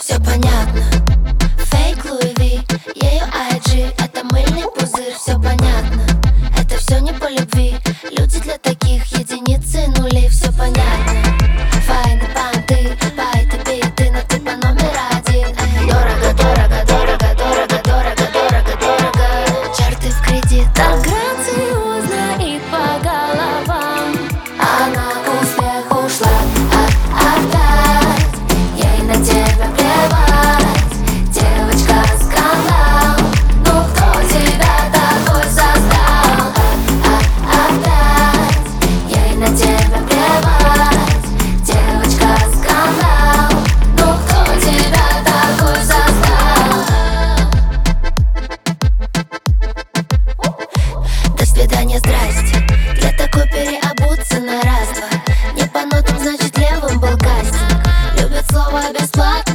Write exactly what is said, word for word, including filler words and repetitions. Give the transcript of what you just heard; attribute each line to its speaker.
Speaker 1: все понятно. Фейк Луи Ви, ее ай джи — это мыльный пузырь, все понятно. Это все не по любви, люди для таких единицы нулей, все понятно. Файны понты, байты, биты, но ты по номер один. Дорого, дорого, дорого, дорого, дорого, дорого, дорого. Чарты в кредит,
Speaker 2: так грациозно и по головам.
Speaker 1: Она к успеху шла, а опять ей на тебя плевать. Девочка скандал, ну кто тебя такой создал? А, а, опять ей на тебя плевать. Девочка скандал, ну кто тебя такой создал? До свидания, здрасте. Для такой переобуться на раз-два. Не по нотам, значит левым был кастинг. Любят слово бесплатно.